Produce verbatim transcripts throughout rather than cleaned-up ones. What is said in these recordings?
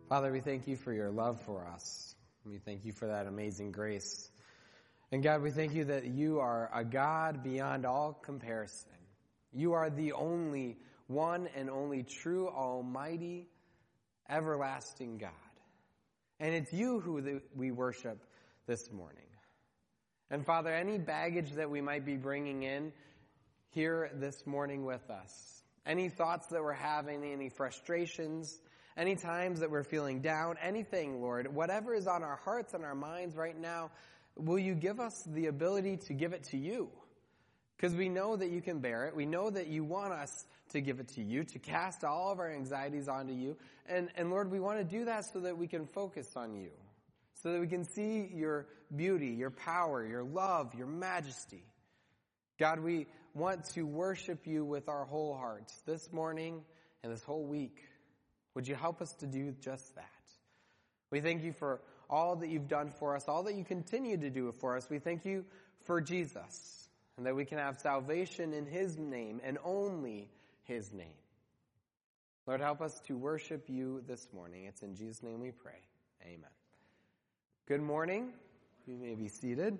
Father, we thank you for your love for us. We thank you for that amazing grace. And God, we thank you that you are a God beyond all comparison. You are the only one and only true, almighty, everlasting God. And it's you who we worship this morning. And Father, any baggage that we might be bringing in here this morning with us, any thoughts that we're having, any frustrations, any times that we're feeling down, anything, Lord, whatever is on our hearts and our minds right now, will you give us the ability to give it to you? Because we know that you can bear it. We know that you want us to give it to you, to cast all of our anxieties onto you. And, and Lord, we want to do that so that we can focus on you, so that we can see your beauty, your power, your love, your majesty. God, we want to worship you with our whole hearts this morning and this whole week. Would you help us to do just that? We thank you for all that you've done for us, all that you continue to do for us. We thank you for Jesus, and that we can have salvation in his name and only his name. Lord, help us to worship you this morning. It's in Jesus' name we pray. Amen. Good morning. You may be seated.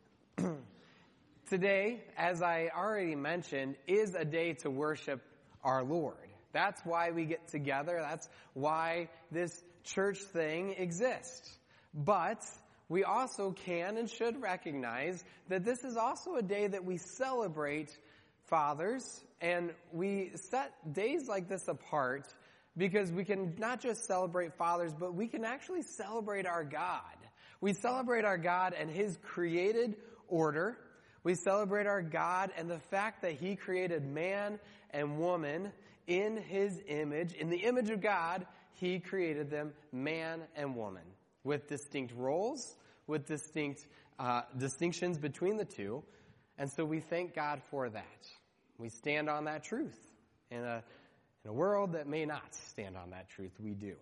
Today, as I already mentioned, is a day to worship our Lord. That's why we get together. That's why this church thing exists. But we also can and should recognize that this is also a day that we celebrate fathers, and we set days like this apart because we can not just celebrate fathers, but we can actually celebrate our God. We celebrate our God and his created order. We celebrate our God and the fact that he created man and woman in his image. In the image of God, he created them, man and woman, with distinct roles, with distinct uh, distinctions between the two. And so we thank God for that. We stand on that truth. In a, in a world that may not stand on that truth, we do.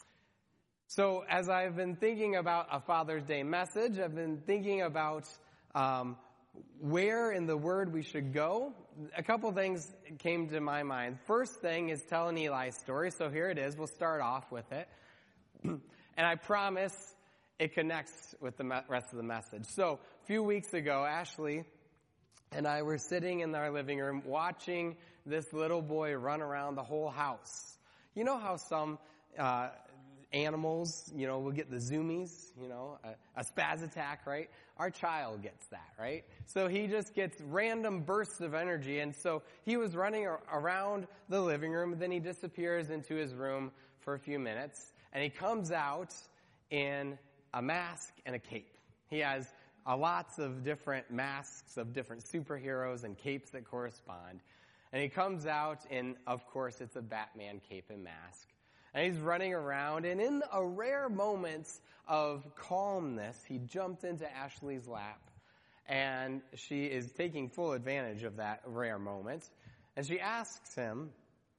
So as I've been thinking about a Father's Day message, I've been thinking about um, where in the Word we should go. A couple things came to my mind. First thing is tell an Eli story. So here it is. We'll start off with it. And I promise it connects with the rest of the message. So a few weeks ago, Ashley and I were sitting in our living room watching this little boy run around the whole house. You know how some uh animals, you know, will get the zoomies, you know, a, a spaz attack, right? Our child gets that, right? So he just gets random bursts of energy. And so he was running around the living room, and then he disappears into his room for a few minutes, and he comes out in a mask and a cape. He has uh, lots of different masks of different superheroes and capes that correspond. And he comes out in, of course, it's a Batman cape and mask. And he's running around, and in a rare moment of calmness, he jumped into Ashley's lap, and she is taking full advantage of that rare moment. And she asks him,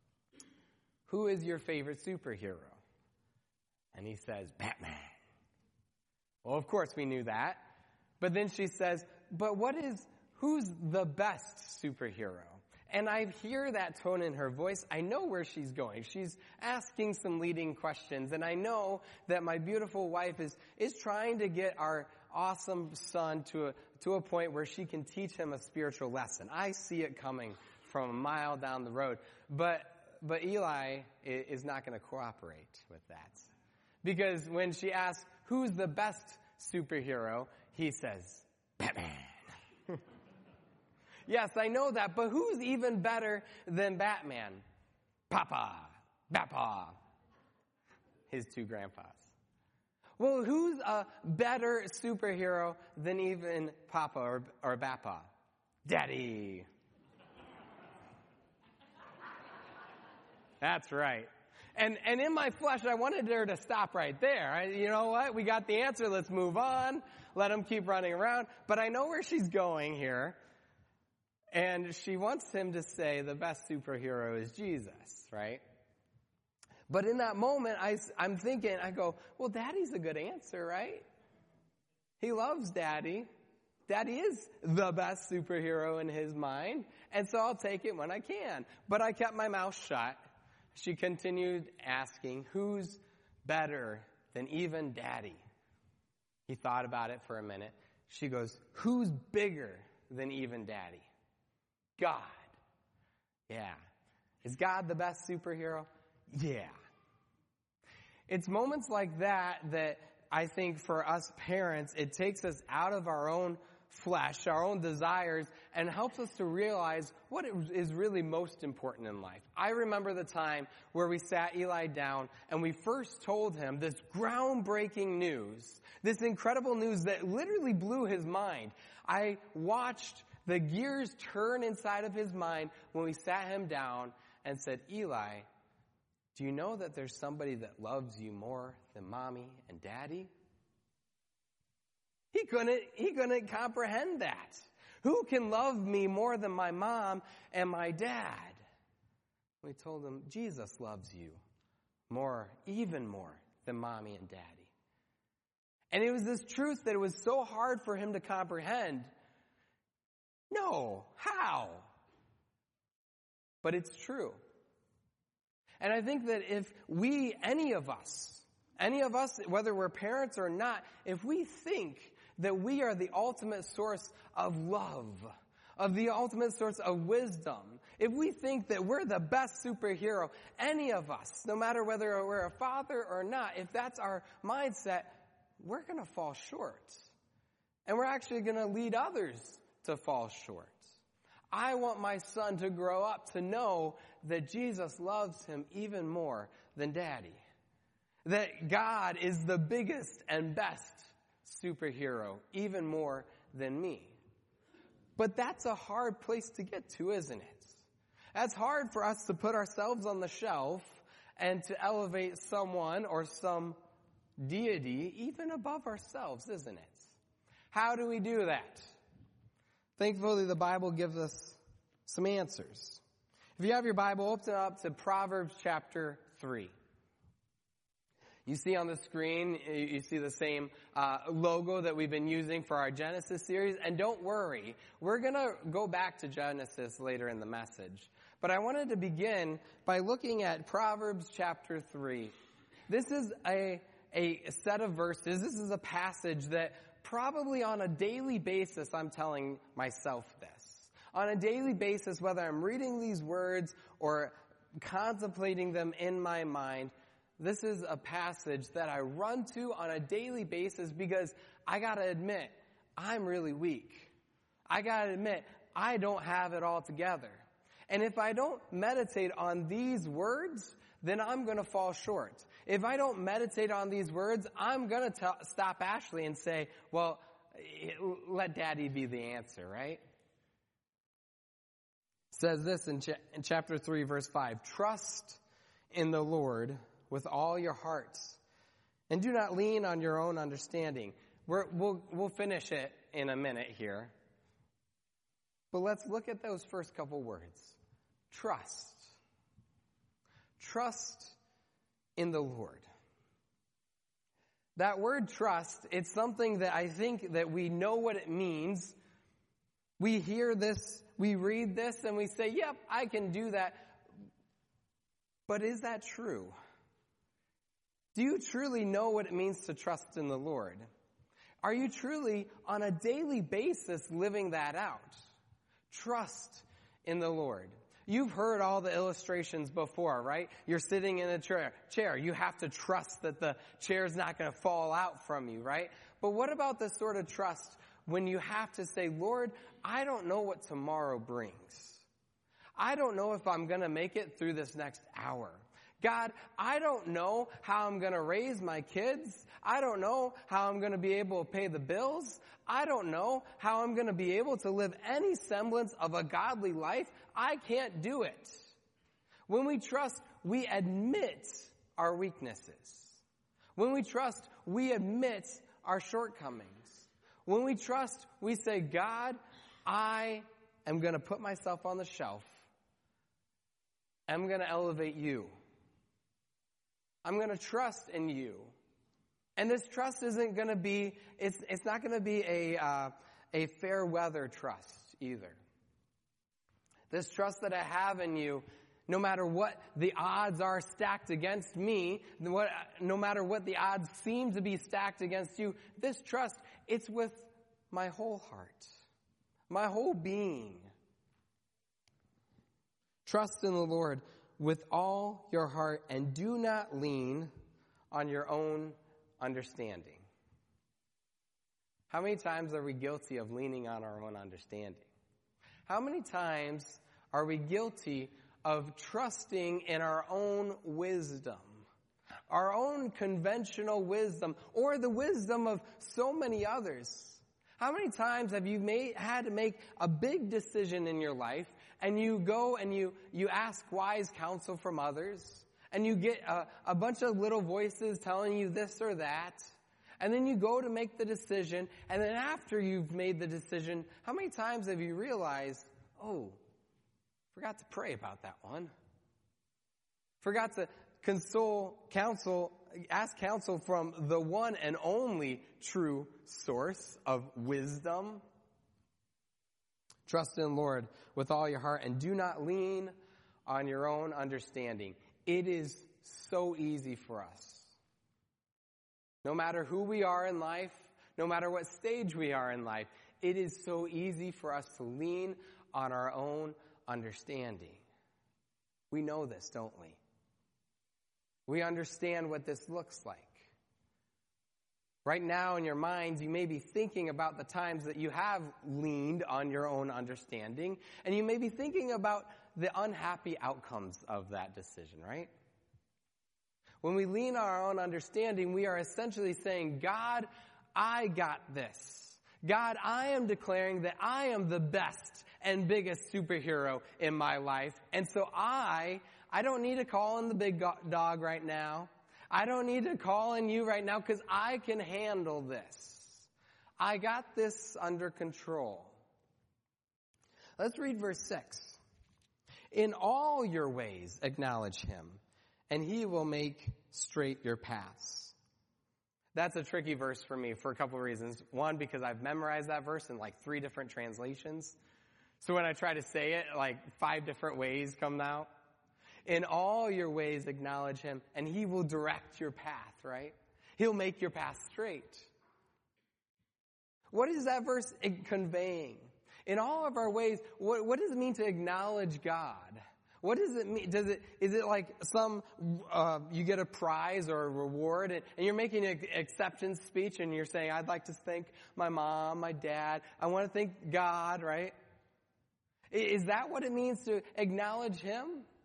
"Who is your favorite superhero?" And he says, "Batman." Well, of course we knew that. But then she says, "But what is, who's the best superhero?" And I hear that tone in her voice. I know where she's going. She's asking some leading questions. And I know that my beautiful wife is, is trying to get our awesome son to a, to a point where she can teach him a spiritual lesson. I see it coming from a mile down the road. But, but Eli is not going to cooperate with that. Because when she asks, who's the best superhero? He says, Batman. Yes, I know that, but who's even better than Batman? Papa, Bappa, his two grandpas. Well, who's a better superhero than even Papa or, or Bappa? Daddy. That's right. And and in my flesh, I wanted her to stop right there. I, you know what? We got the answer. Let's move on. Let him keep running around. But I know where she's going here. And she wants him to say the best superhero is Jesus, right? But in that moment, I, I'm thinking, I go, well, Daddy's a good answer, right? He loves Daddy. Daddy is the best superhero in his mind. And so I'll take it when I can. But I kept my mouth shut. She continued asking, who's better than even Daddy? He thought about it for a minute. She goes, who's bigger than even Daddy? God. Yeah. Is God the best superhero? Yeah. It's moments like that that I think for us parents, it takes us out of our own flesh, our own desires, and helps us to realize what is really most important in life. I remember the time where we sat Eli down and we first told him this groundbreaking news, this incredible news that literally blew his mind. I watched the gears turn inside of his mind when we sat him down and said, Eli, do you know that there's somebody that loves you more than mommy and daddy? He couldn't, he couldn't comprehend that. Who can love me more than my mom and my dad? We told him, Jesus loves you more, even more than mommy and daddy. And it was this truth that it was so hard for him to comprehend. No, how? But it's true. And I think that if we, any of us, any of us, whether we're parents or not, if we think that we are the ultimate source of love, of the ultimate source of wisdom, if we think that we're the best superhero, any of us, no matter whether we're a father or not, if that's our mindset, we're going to fall short. And we're actually going to lead others to fall short. I want my son to grow up to know that Jesus loves him even more than Daddy. That God is the biggest and best superhero, even more than me. But that's a hard place to get to, isn't it? That's hard for us to put ourselves on the shelf and to elevate someone or some deity even above ourselves, isn't it? How do we do that? Thankfully, the Bible gives us some answers. If you have your Bible, open it up to Proverbs chapter three. You see on the screen, you see the same uh, logo that we've been using for our Genesis series. And don't worry, we're going to go back to Genesis later in the message. But I wanted to begin by looking at Proverbs chapter three. This is a, a set of verses. This is a passage that probably on a daily basis I'm telling myself this. On a daily basis, whether I'm reading these words or contemplating them in my mind, this is a passage that I run to on a daily basis because I gotta admit, I'm really weak. I gotta admit, I don't have it all together. And if I don't meditate on these words, then I'm gonna fall short. If I don't meditate on these words, I'm gonna t- stop Ashley and say, well, let Daddy be the answer, right? It says this in, ch- in chapter three, verse five, trust in the Lord with all your hearts, and do not lean on your own understanding. We're, we'll, we'll finish it in a minute here. But let's look at those first couple words. Trust. Trust in the Lord. That word trust, it's something that I think that we know what it means. We hear this, we read this, and we say, yep, I can do that. But is that true? Do you truly know what it means to trust in the Lord? Are you truly, on a daily basis, living that out? Trust in the Lord. You've heard all the illustrations before, right? You're sitting in a chair. chair. You have to trust that the chair's not going to fall out from you, right? But what about this sort of trust when you have to say, Lord, I don't know what tomorrow brings. I don't know if I'm going to make it through this next hour. God, I don't know how I'm going to raise my kids. I don't know how I'm going to be able to pay the bills. I don't know how I'm going to be able to live any semblance of a godly life. I can't do it. When we trust, we admit our weaknesses. When we trust, we admit our shortcomings. When we trust, we say, God, I am going to put myself on the shelf. I'm going to elevate you. I'm going to trust in you. And this trust isn't going to be, it's, it's not going to be a, uh, a fair weather trust either. This trust that I have in you no matter what the odds are stacked against me, what, no matter what the odds seem to be stacked against you, this trust, it's with my whole heart, my whole being. Trust in the Lord with all your heart and do not lean on your own understanding. How many times are we guilty of leaning on our own understanding? How many times are we guilty of trusting in our own wisdom, our own conventional wisdom, or the wisdom of so many others? How many times have you made, had to make a big decision in your life, and you go and you, you ask wise counsel from others, and you get a, a bunch of little voices telling you this or that, and then you go to make the decision, and then after you've made the decision, how many times have you realized, oh, forgot to pray about that one. Forgot to console, counsel, ask counsel from the one and only true source of wisdom. Trust in the Lord with all your heart and do not lean on your own understanding. It is so easy for us. No matter who we are in life, no matter what stage we are in life, it is so easy for us to lean on our own understanding. We know this, don't we? We understand what this looks like. Right now in your minds, you may be thinking about the times that you have leaned on your own understanding, and you may be thinking about the unhappy outcomes of that decision, right? When we lean on our own understanding, we are essentially saying, God, I got this. God, I am declaring that I am the best and biggest superhero in my life. And so I, I don't need to call in the big dog right now. I don't need to call in you right now because I can handle this. I got this under control. Let's read verse six. In all your ways acknowledge him, and he will make straight your paths. That's a tricky verse for me for a couple of reasons. One, because I've memorized that verse in like three different translations. So when I try to say it, like five different ways come out. In all your ways acknowledge him, and he will direct your path, right? He'll make your path straight. What is that verse conveying? In all of our ways, what, what does it mean to acknowledge God? What does it mean? Does it, is it like some, uh, you get a prize or a reward and, and you're making an acceptance speech and you're saying, I'd like to thank my mom, my dad. I want to thank God, right? Is that what it means to acknowledge him?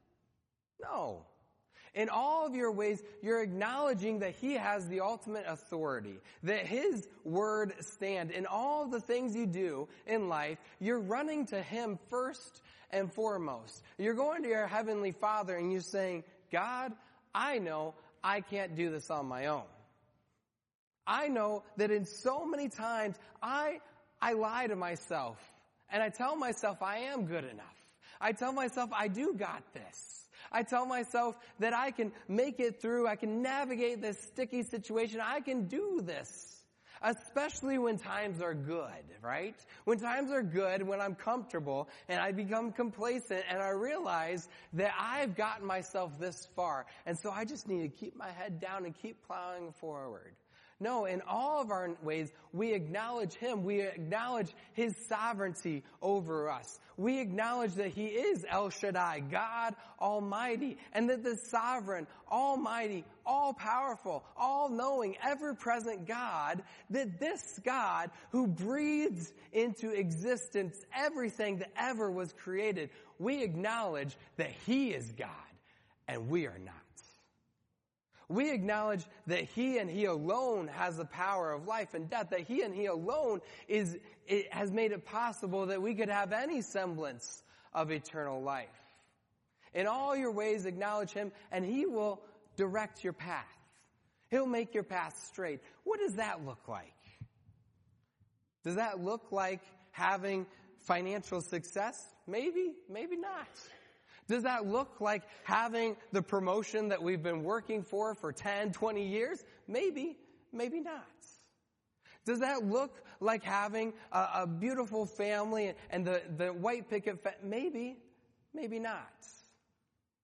No. In all of your ways, you're acknowledging that he has the ultimate authority, that his word stand. In all the things you do in life, you're running to him first and foremost. You're going to your heavenly Father and you're saying, God, I know I can't do this on my own. I know that in so many times I I lie to myself and I tell myself I am good enough. I tell myself I do got this. I tell myself that I can make it through. I can navigate this sticky situation. I can do this. Especially when times are good, right? When times are good, when I'm comfortable and I become complacent and I realize that I've gotten myself this far. And so I just need to keep my head down and keep plowing forward. No, in all of our ways, we acknowledge him. We acknowledge his sovereignty over us. We acknowledge that he is El Shaddai, God Almighty, and that the sovereign, almighty, all-powerful, all-knowing, ever-present God, that this God who breathes into existence everything that ever was created, we acknowledge that he is God and we are not. We acknowledge that he and he alone has the power of life and death, that he and he alone is it has made it possible that we could have any semblance of eternal life. In all your ways acknowledge him, and he will direct your path. He'll make your path straight. What does that look like? Does that look like having financial success? Maybe, maybe not. Does that look like having the promotion that we've been working for for ten, twenty years? Maybe, maybe not. Does that look like having a, a beautiful family and the, the white picket fence? Maybe, maybe not.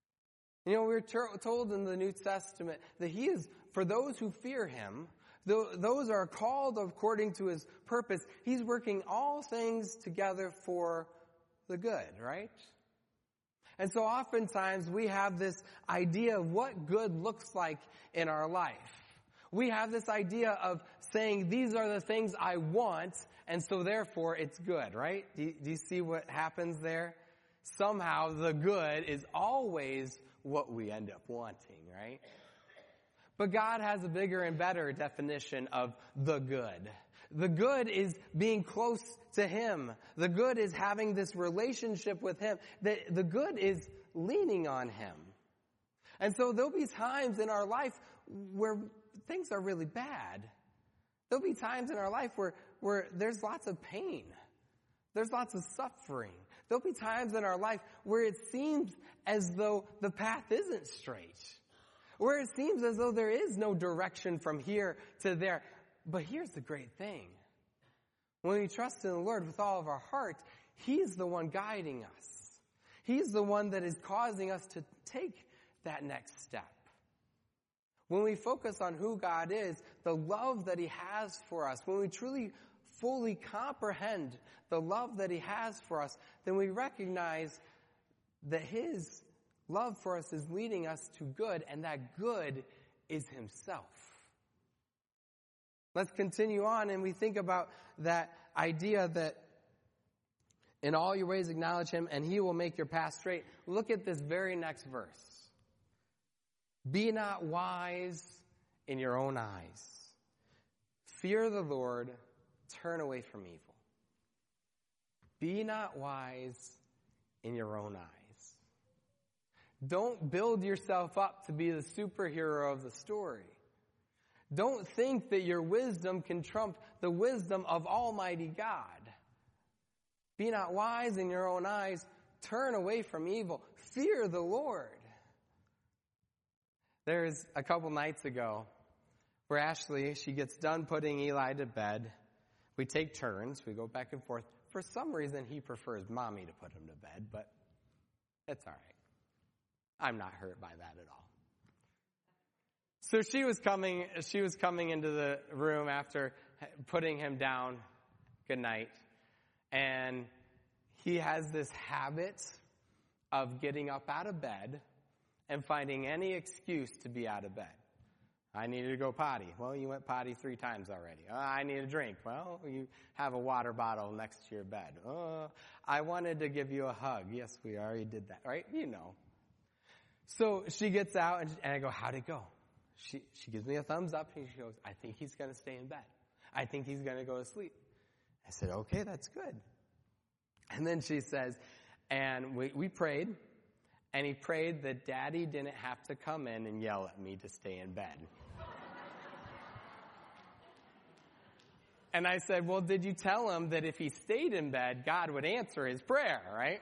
You know, we're ter- told in the New Testament that he is, for those who fear him, th- those are called according to his purpose. He's working all things together for the good, right? And so oftentimes we have this idea of what good looks like in our life. We have this idea of saying, these are the things I want, and so therefore it's good, right? Do you, do you see what happens there? Somehow the good is always what we end up wanting, right? But God has a bigger and better definition of the good. The good is being close to him. The good is having this relationship with him. The, the good is leaning on him. And so there'll be times in our life where things are really bad. There'll be times in our life where, where there's lots of pain. There's lots of suffering. There'll be times in our life where it seems as though the path isn't straight. Where it seems as though there is no direction from here to there. But here's the great thing. When we trust in the Lord with all of our heart, he's the one guiding us. He's the one that is causing us to take that next step. When we focus on who God is, the love that he has for us, when we truly fully comprehend the love that he has for us, then we recognize that his love for us is leading us to good, and that good is himself. Let's continue on, and we think about that idea that in all your ways acknowledge him, and he will make your path straight. Look at this very next verse. Be not wise in your own eyes. Fear the Lord, turn away from evil. Be not wise in your own eyes. Don't build yourself up to be the superhero of the story. Don't think that your wisdom can trump the wisdom of Almighty God. Be not wise in your own eyes. Turn away from evil. Fear the Lord. There's a couple nights ago where Ashley, she gets done putting Eli to bed. We take turns. We go back and forth. For some reason, he prefers mommy to put him to bed, but it's all right. I'm not hurt by that at all. So she was coming, she was coming into the room after putting him down. Good night. And he has this habit of getting up out of bed and finding any excuse to be out of bed. I needed to go potty. Well, you went potty three times already. Oh, I need a drink. Well, you have a water bottle next to your bed. Oh, I wanted to give you a hug. Yes, we already did that, right? You know. So she gets out, and, and I go, how'd it go? She she gives me a thumbs up, and she goes, I think he's going to stay in bed. I think he's going to go to sleep. I said, okay, that's good. And then she says, and we, we prayed, and he prayed that Daddy didn't have to come in and yell at me to stay in bed. And I said, well, did you tell him that if he stayed in bed, God would answer his prayer, right?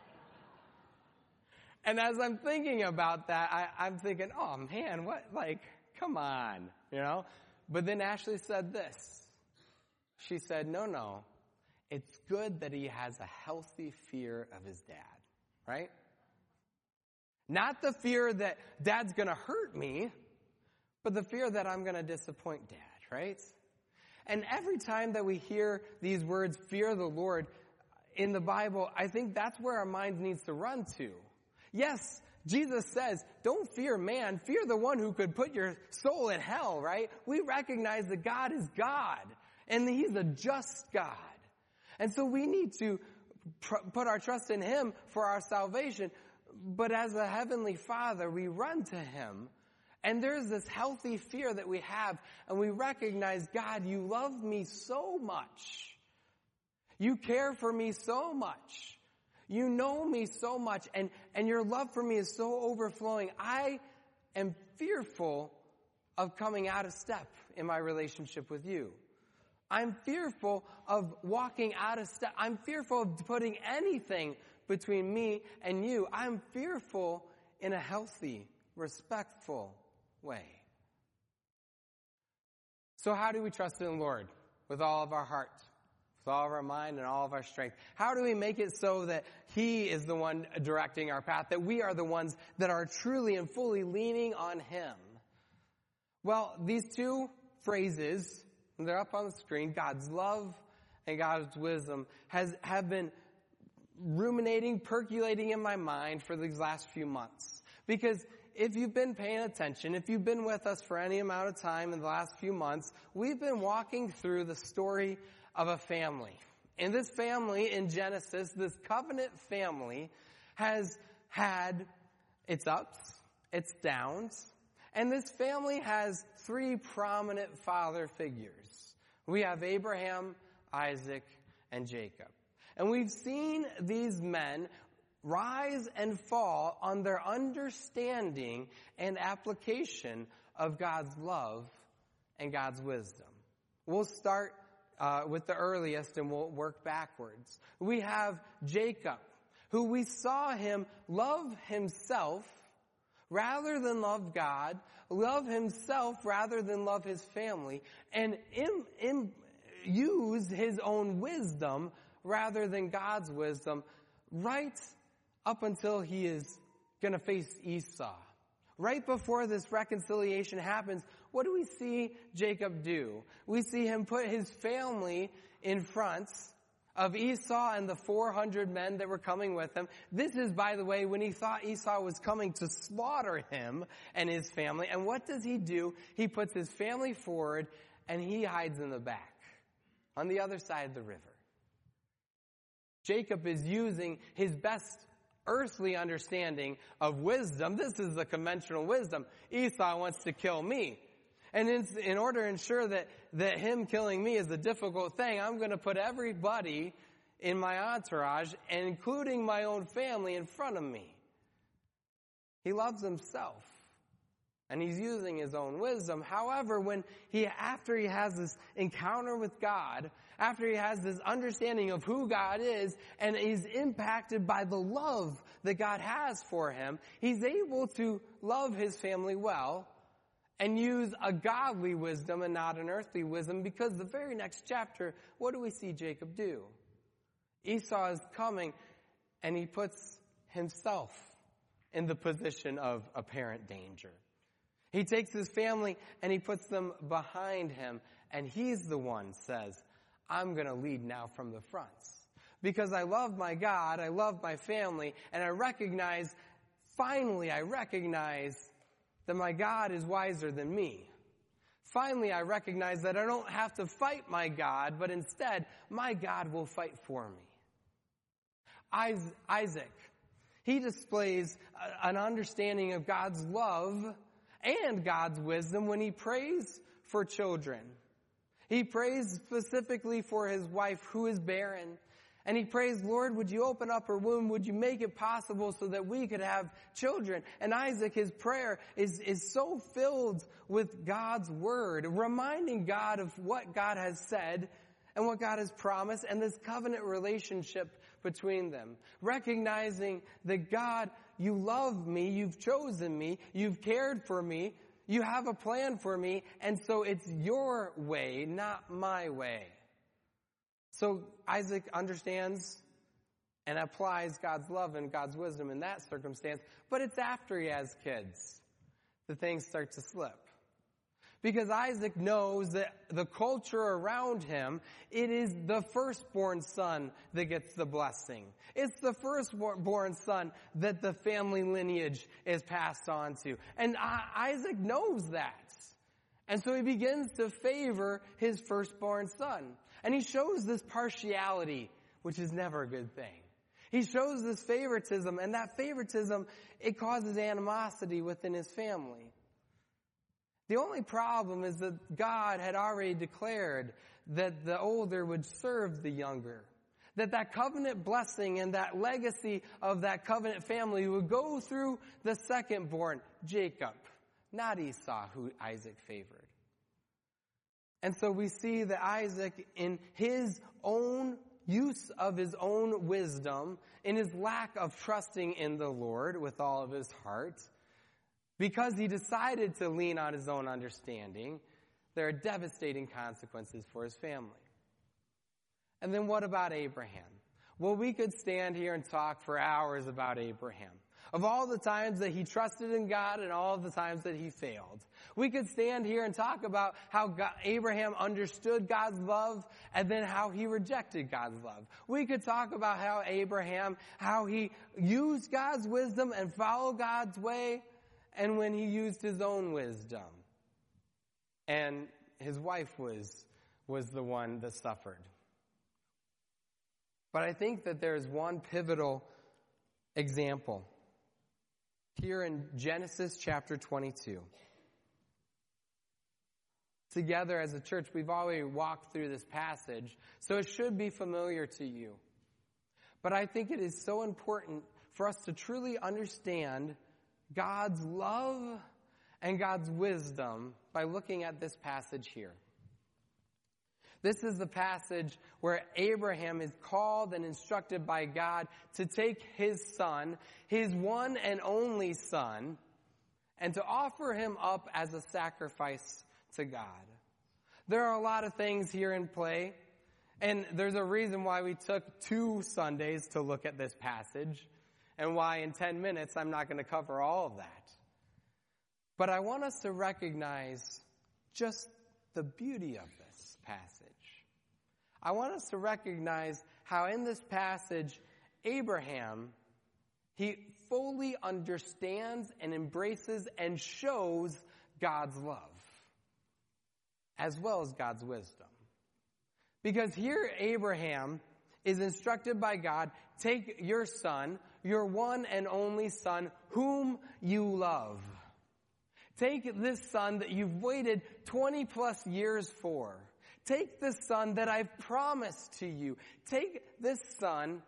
And as I'm thinking about that, I, I'm thinking, oh, man, what, like, come on, you know? But then Ashley said this. She said, no, no, it's good that he has a healthy fear of his dad, right? Not the fear that Dad's going to hurt me, but the fear that I'm going to disappoint Dad, right? And every time that we hear these words, fear the Lord, in the Bible, I think that's where our minds needs to run to. Yes, Jesus says, don't fear man, fear the one who could put your soul in hell, right? We recognize that God is God, and he's a just God. And so we need to pr- put our trust in him for our salvation. But as a heavenly Father, we run to him, and there's this healthy fear that we have, and we recognize, God, you love me so much. You care for me so much. You know me so much, and, and your love for me is so overflowing. I am fearful of coming out of step in my relationship with you. I'm fearful of walking out of step. I'm fearful of putting anything between me and you. I'm fearful in a healthy, respectful way. So how do we trust in the Lord? With all of our heart, with all of our mind and all of our strength? How do we make it so that he is the one directing our path, that we are the ones that are truly and fully leaning on him? Well, these two phrases, they're up on the screen, God's love and God's wisdom, has have been ruminating, percolating in my mind for these last few months. Because if you've been paying attention, if you've been with us for any amount of time in the last few months, we've been walking through the story of a family. And this family in Genesis, this covenant family, has had its ups, its downs, and this family has three prominent father figures. We have Abraham, Isaac, and Jacob. And we've seen these men rise and fall on their understanding and application of God's love and God's wisdom. We'll start uh, with the earliest and we'll work backwards. We have Jacob, who we saw him love himself rather than love God, love himself rather than love his family, and in, in, use his own wisdom rather than God's wisdom, right up until he is going to face Esau. Right before this reconciliation happens, what do we see Jacob do? We see him put his family in front of Esau and the four hundred men that were coming with him. This is, by the way, when he thought Esau was coming to slaughter him and his family. And what does he do? He puts his family forward and he hides in the back on the other side of the river. Jacob is using his best earthly understanding of wisdom. This is the conventional wisdom. Esau wants to kill me. And in, in order to ensure that, that him killing me is a difficult thing, I'm going to put everybody in my entourage, and including my own family, in front of me. He loves himself. And he's using his own wisdom. However, when he, after he has this encounter with God, after he has this understanding of who God is, and he's impacted by the love that God has for him, he's able to love his family well and use a godly wisdom and not an earthly wisdom, because the very next chapter, what do we see Jacob do? Esau is coming, and he puts himself in the position of apparent danger. He takes his family and he puts them behind him, and he's the one says, I'm going to lead now from the front. Because I love my God, I love my family, and I recognize, finally I recognize that my God is wiser than me. Finally I recognize that I don't have to fight my God, but instead my God will fight for me. Isaac, he displays an understanding of God's love and God's wisdom when he prays for children. He prays specifically for his wife who is barren. And he prays, Lord, would you open up her womb? Would you make it possible so that we could have children? And Isaac, his prayer is, is so filled with God's word, reminding God of what God has said and what God has promised, and this covenant relationship between them. Recognizing that God, you love me, you've chosen me, you've cared for me, you have a plan for me, and so it's your way, not my way. So Isaac understands and applies God's love and God's wisdom in that circumstance, but it's after he has kids that things start to slip. Because Isaac knows that the culture around him, it is the firstborn son that gets the blessing. It's the firstborn son that the family lineage is passed on to. And Isaac knows that. And so he begins to favor his firstborn son. And he shows this partiality, which is never a good thing. He shows this favoritism, and that favoritism, it causes animosity within his family. The only problem is that God had already declared that the older would serve the younger. That that covenant blessing and that legacy of that covenant family would go through the second-born, Jacob, not Esau, who Isaac favored. And so we see that Isaac, in his own use of his own wisdom, in his lack of trusting in the Lord with all of his heart, because he decided to lean on his own understanding, there are devastating consequences for his family. And then what about Abraham? Well, we could stand here and talk for hours about Abraham. Of all the times that he trusted in God and all of the times that he failed. We could stand here and talk about how God, Abraham understood God's love and then how he rejected God's love. We could talk about how Abraham, how he used God's wisdom and followed God's way, and when he used his own wisdom. And his wife was, was the one that suffered. But I think that there's one pivotal example here in Genesis chapter twenty-two. Together as a church, we've already walked through this passage, so it should be familiar to you. But I think it is so important for us to truly understand God's love and God's wisdom by looking at this passage here. This is the passage where Abraham is called and instructed by God to take his son, his one and only son, and to offer him up as a sacrifice to God. There are a lot of things here in play, and there's a reason why we took two Sundays to look at this passage, and why in ten minutes I'm not going to cover all of that. But I want us to recognize just the beauty of this passage. I want us to recognize how in this passage, Abraham, he fully understands and embraces and shows God's love, as well as God's wisdom. Because here Abraham is instructed by God, take your son, your one and only son, whom you love. Take this son that you've waited twenty plus years for. Take this son that I've promised to you. Take this son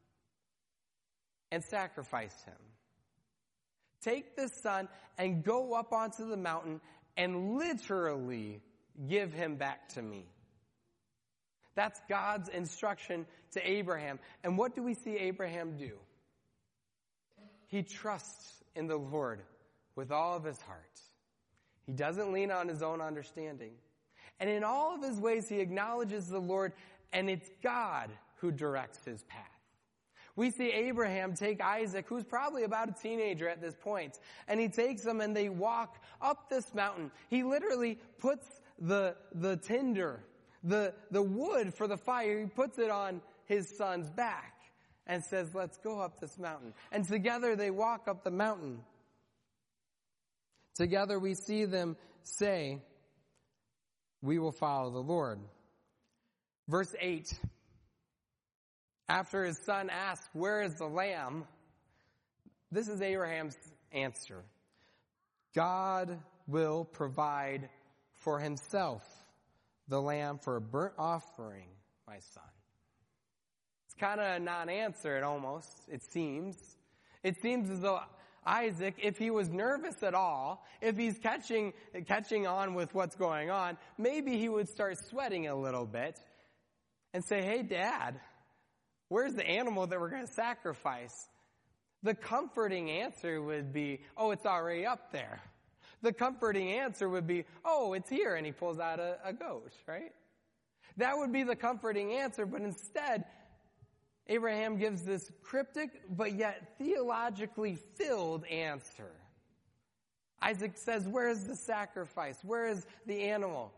and sacrifice him. Take this son and go up onto the mountain and literally give him back to me. That's God's instruction to Abraham. And what do we see Abraham do? He trusts in the Lord with all of his heart. He doesn't lean on his own understanding. And in all of his ways, he acknowledges the Lord, and it's God who directs his path. We see Abraham take Isaac, who's probably about a teenager at this point, and he takes him and they walk up this mountain. He literally puts the, the tinder, the, the wood for the fire, he puts it on his son's back and says, let's go up this mountain. And together they walk up the mountain. Together we see them say, we will follow the Lord. Verse eight. After his son asks, where is the lamb? This is Abraham's answer. God will provide for himself the lamb for a burnt offering, my son. It's kind of a non-answer, it almost, it seems. It seems as though Isaac, if he was nervous at all, if he's catching catching on with what's going on, maybe he would start sweating a little bit and say, hey, Dad, where's the animal that we're going to sacrifice? The comforting answer would be, oh, it's already up there. The comforting answer would be, oh, it's here, and he pulls out a, a goat, right? That would be the comforting answer, but instead, Abraham gives this cryptic but yet theologically filled answer. Isaac says, where is the sacrifice? Where is the animal?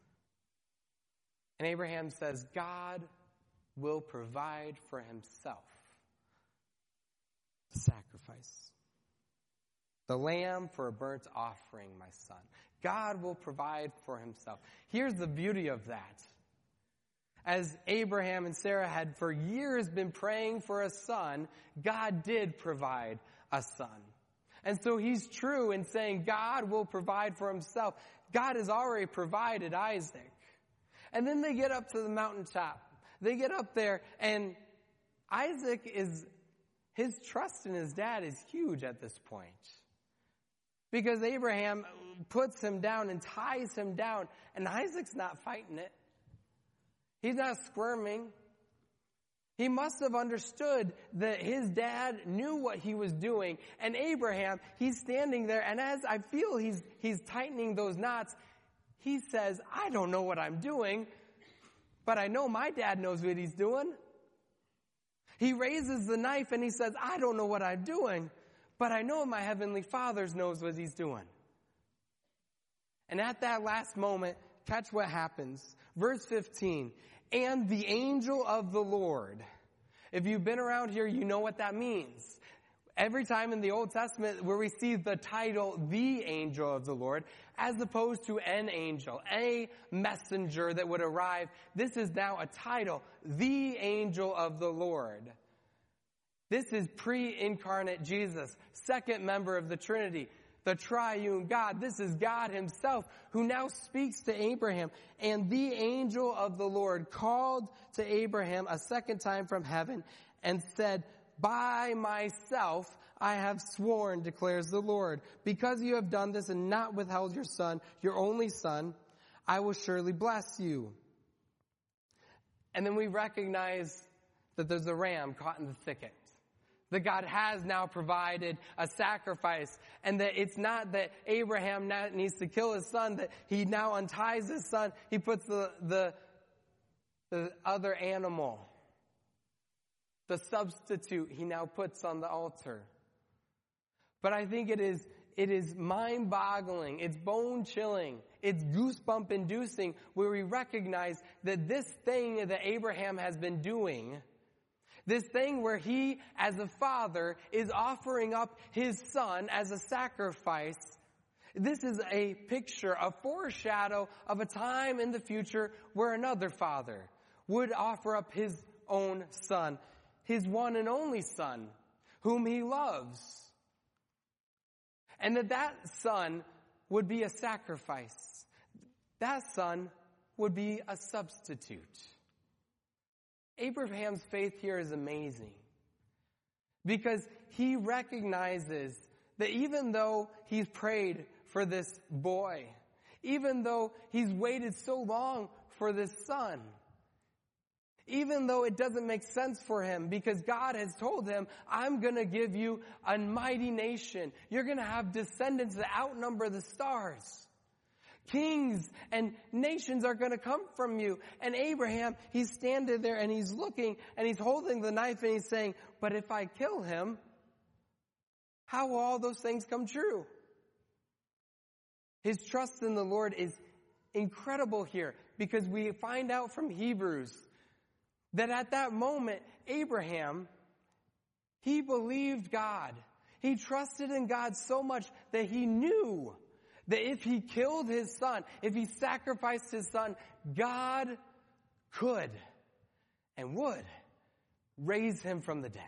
And Abraham says, God will provide for himself the sacrifice. The lamb for a burnt offering, my son. God will provide for himself. Here's the beauty of that. As Abraham and Sarah had for years been praying for a son, God did provide a son. And so he's true in saying God will provide for himself. God has already provided Isaac. And then they get up to the mountaintop. They get up there, and Isaac is, his trust in his dad is huge at this point. Because Abraham puts him down and ties him down, and Isaac's not fighting it. He's not squirming. He must have understood that his dad knew what he was doing. And Abraham, he's standing there, and as I feel he's he's tightening those knots, he says, I don't know what I'm doing, but I know my dad knows what he's doing. He raises the knife and he says, I don't know what I'm doing, but I know my heavenly Father knows what he's doing. And at that last moment, catch what happens. Verse fifteen, and the angel of the Lord. If you've been around here, you know what that means. Every time in the Old Testament where we see the title, the angel of the Lord, as opposed to an angel, a messenger that would arrive, this is now a title, the angel of the Lord. This is pre-incarnate Jesus, second member of the Trinity, the triune God. This is God himself who now speaks to Abraham. And the angel of the Lord called to Abraham a second time from heaven and said, by myself I have sworn, declares the Lord, because you have done this and not withheld your son, your only son, I will surely bless you. And then we recognize that there's a ram caught in the thicket. That God has now provided a sacrifice, and that it's not that Abraham now needs to kill his son, that he now unties his son, he puts the, the, the other animal, the substitute, he now puts on the altar. But I think it is, it is mind-boggling, it's bone-chilling, it's goosebump-inducing, where we recognize that this thing that Abraham has been doing, this thing where he, as a father, is offering up his son as a sacrifice, this is a picture, a foreshadow of a time in the future where another father would offer up his own son, his one and only son, whom he loves. And that that son would be a sacrifice. That son would be a substitute. Abraham's faith here is amazing because he recognizes that even though he's prayed for this boy, even though he's waited so long for this son, even though it doesn't make sense for him because God has told him, I'm going to give you a mighty nation. You're going to have descendants that outnumber the stars. Kings and nations are going to come from you. And Abraham, he's standing there and he's looking and he's holding the knife and he's saying, but if I kill him, how will all those things come true? His trust in the Lord is incredible here because we find out from Hebrews that at that moment, Abraham, he believed God. He trusted in God so much that he knew that if he killed his son, if he sacrificed his son, God could and would raise him from the dead.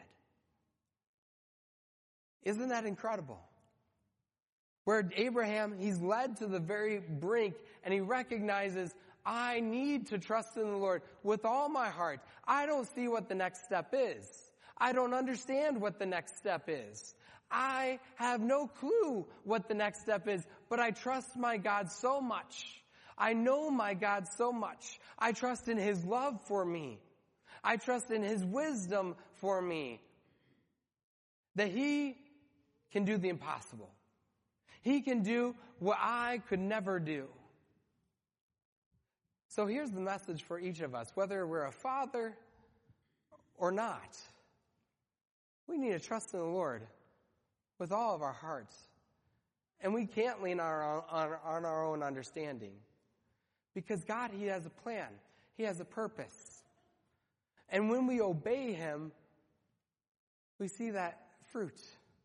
Isn't that incredible? Where Abraham, he's led to the very brink and he recognizes, I need to trust in the Lord with all my heart. I don't see what the next step is. I don't understand what the next step is. I have no clue what the next step is, but I trust my God so much. I know my God so much. I trust in his love for me. I trust in his wisdom for me. That he can do the impossible. He can do what I could never do. So here's the message for each of us, whether we're a father or not. We need to trust in the Lord with all of our hearts. And we can't lean on our, on, on our own understanding. Because God, he has a plan. He has a purpose. And when we obey him, we see that fruit.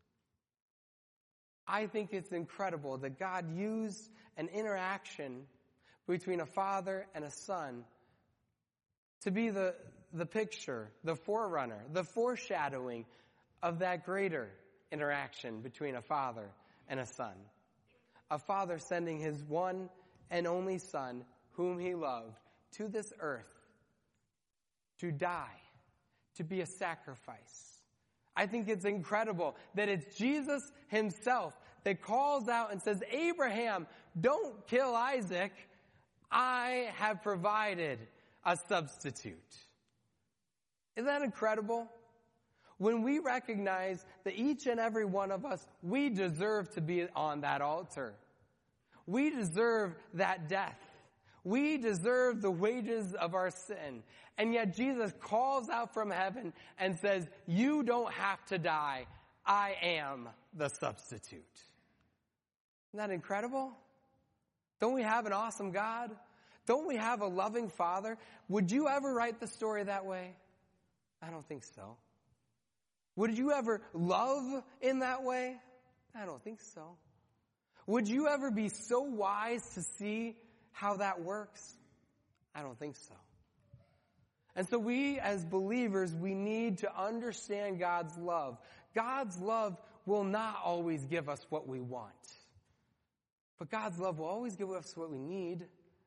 I think it's incredible that God used an interaction between a father and a son to be the, the picture, the forerunner, the foreshadowing of that greater interaction between a father and a son. A father sending his one and only son, whom he loved, to this earth to die, to be a sacrifice. I think it's incredible that it's Jesus himself that calls out and says, Abraham, don't kill Isaac. I have provided a substitute. Isn't that incredible? When we recognize that each and every one of us, we deserve to be on that altar. We deserve that death. We deserve the wages of our sin. And yet Jesus calls out from heaven and says, you don't have to die. I am the substitute. Isn't that incredible? Don't we have an awesome God? Don't we have a loving Father? Would you ever write the story that way? I don't think so. Would you ever love in that way? I don't think so. Would you ever be so wise to see how that works? I don't think so. And so we as believers, we need to understand God's love. God's love will not always give us what we want. But God's love will always give us what we need.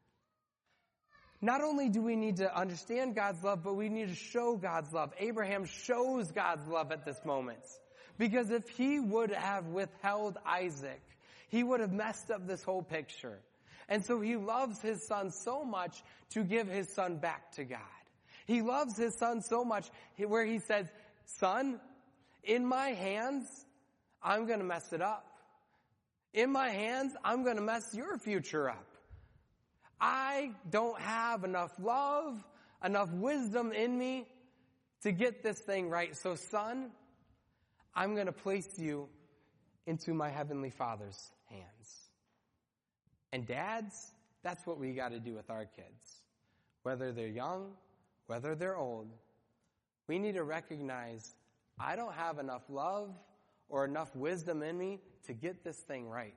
Not only do we need to understand God's love, but we need to show God's love. Abraham shows God's love at this moment. Because if he would have withheld Isaac, he would have messed up this whole picture. And so he loves his son so much to give his son back to God. He loves his son so much where he says, son, in my hands, I'm going to mess it up. In my hands, I'm going to mess your future up. I don't have enough love, enough wisdom in me to get this thing right. So, son, I'm going to place you into my heavenly Father's hands. And dads, that's what we got to do with our kids. Whether they're young, whether they're old, we need to recognize I don't have enough love or enough wisdom in me to get this thing right.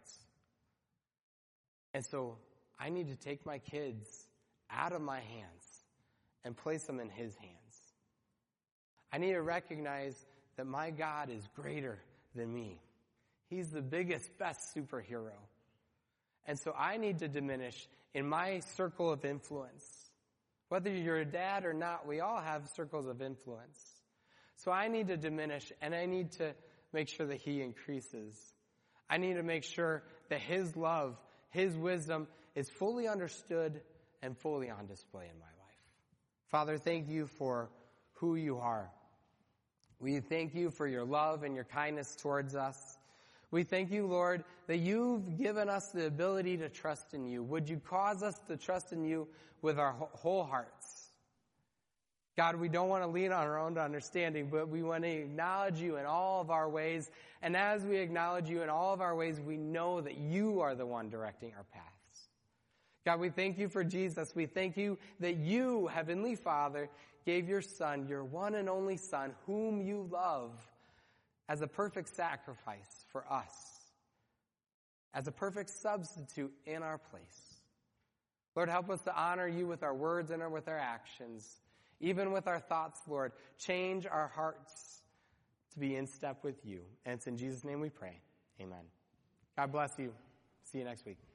And so I need to take my kids out of my hands and place them in his hands. I need to recognize that my God is greater than me. He's the biggest, best superhero. And so I need to diminish in my circle of influence. Whether you're a dad or not, we all have circles of influence. So I need to diminish, and I need to make sure that he increases. I need to make sure that his love, his wisdom is fully understood and fully on display in my life. Father, thank you for who you are. We thank you for your love and your kindness towards us. We thank you, Lord, that you've given us the ability to trust in you. Would you cause us to trust in you with our whole hearts? God, we don't want to lean on our own understanding, but we want to acknowledge you in all of our ways. And as we acknowledge you in all of our ways, we know that you are the one directing our paths. God, we thank you for Jesus. We thank you that you, Heavenly Father, gave your Son, your one and only Son, whom you love, as a perfect sacrifice for us, as a perfect substitute in our place. Lord, help us to honor you with our words and with our actions. Even with our thoughts, Lord, change our hearts to be in step with you. And it's in Jesus' name we pray. Amen. God bless you. See you next week.